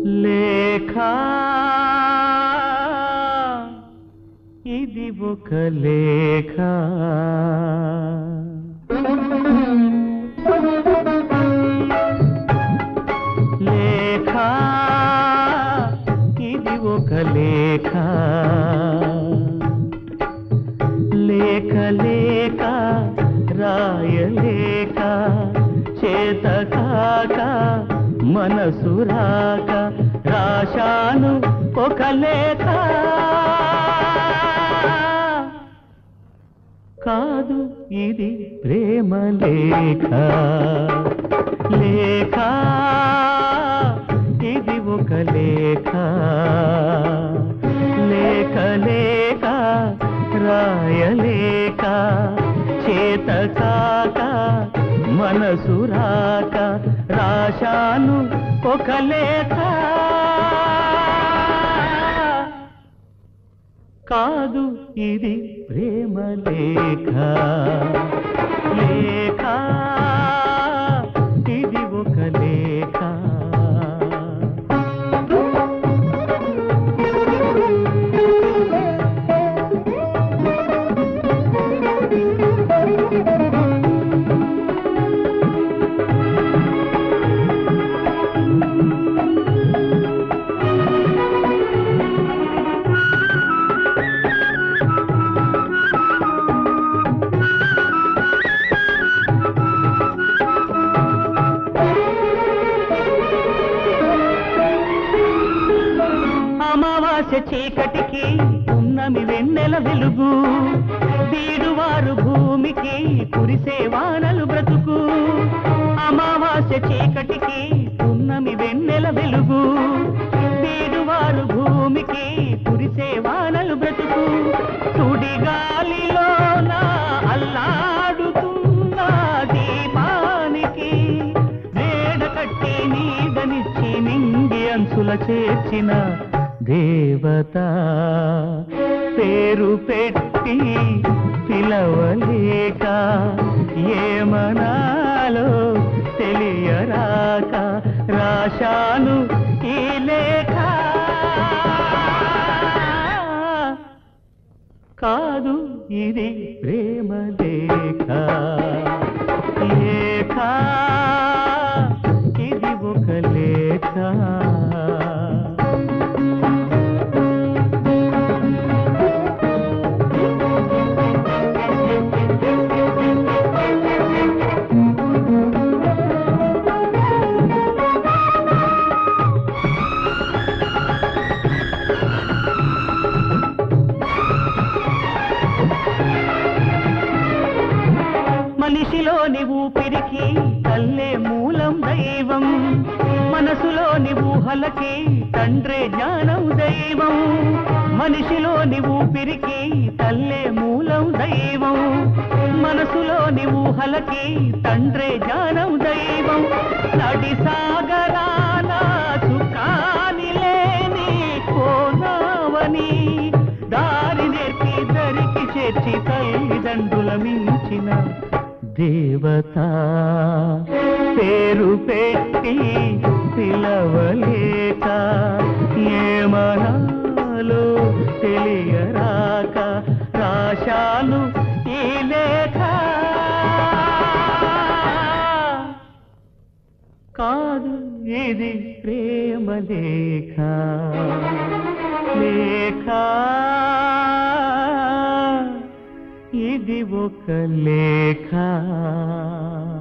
లేఖ ఇది ఒక లేఖ లేఖ ఇది ఒక లేఖ లేఖ లేక రాయలేక చేత కాక మనసు రాక రాశాను ఒక లేఖ కాదు ఇది ప్రేమ లేఖ లేఖ ఇది ఒక లేఖ లేఖ లేక రాయలేక చేత కాక మనసు రాక రాశాను ఒక లేఖ కాదు ఇది ప్రేమ లేఖ లేఖ ఇది ఒక లేఖ అమావాస్య చీకటికి ఉన్నమి వెన్నెల వెలుగు బీడువారు భూమికి కురిసే వానలు బ్రతుకు అమావాస్య చీకటికి ఉన్నమి వెన్నెల వెలుగు బీడువారు భూమికి కురిసే వానలు బ్రతుకు సుడిగాలిలోన అల్లాడుతున్న దీపానికి వేడ కట్టి నీడనిచ్చి నింగి అంచుల చేర్చిన దేవత పేరు పెట్టి పిలవలేక ఏమనాలో తెలియరాక రాశాను ఈ లేఖ కాదు ఇది ప్రేమ లేఖ లేఖ ఇది ఒక లేఖ మనిషిలోని ఊపిరికి తల్లే మూలం దైవం మనసులోని ఊహలకి తండ్రే జ్ఞానం దైవం మనిషిలోని ఊపిరికి తల్లే మూలం దైవం మనసులోని ఊహలకి తండ్రే జ్ఞానం దైవం నడి సాగరాన చుక్కాని లేని కోనావని దారి నేర్పి దరికి చేర్చి తల్లిదండ్రుల మించిన దేవత పేరు పెట్టి పిలవలేక ఏమనాలో తెలియరాక రాశాను ఈ లేఖ కాదు ఇది ప్రేమ లేఖ లేఖ ఇది ఒక లేఖ